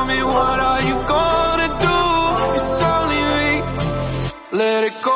tell me what are you gonna do? It's only me. Let it go.